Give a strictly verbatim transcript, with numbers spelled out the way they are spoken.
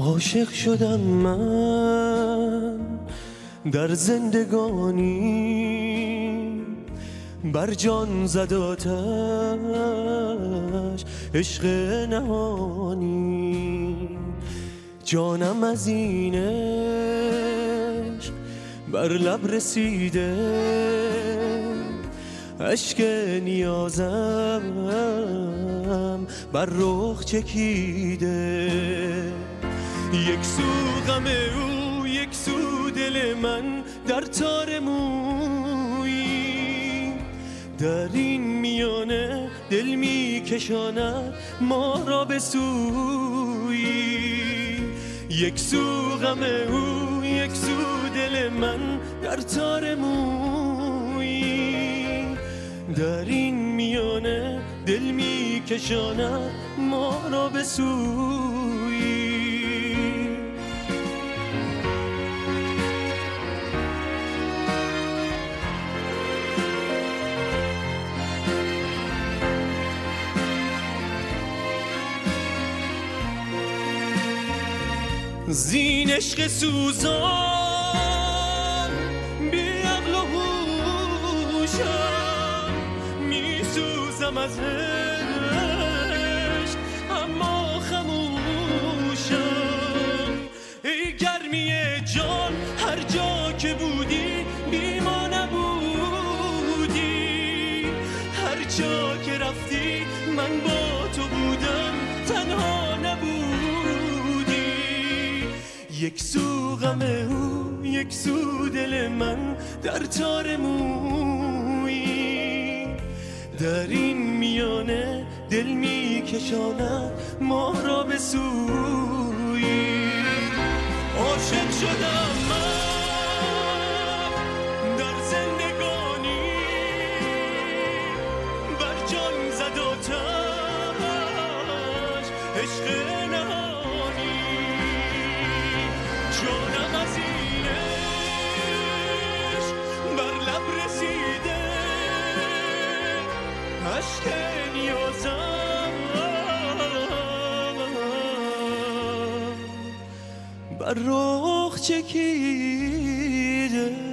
عاشق شدم من در زندگانی، بر جان زد آتش عشق نهانی. جانم از این عشق بر لب رسیده، اشک نیازم بر رخ چکیده. یک سو غم او یک سو دل من در تار مویی، در این میانه دل می کشاند ما را به سویی. یک سو غم او یک سو دل من در تار مویی، در این میانه دل می کشاند ما را به سویی. زین عشق سوزان بی عقل و هوشم، می سوزم از عشق اما خموشم. ای گرمی جان هر جا که بودی بی ما نبودی، هر جا که رفتی من با تو بودم تنها نبودی. یک سو غم او یک سو دل من در تار مویی، در این میانه دل می کشاند ما را به سویی. عاشق شدم من در زندگانی، بر جان زد آتش عشق نهانی. جانم از این عشق بر لب رسیده، عشق نیازم بر رخ چکیده.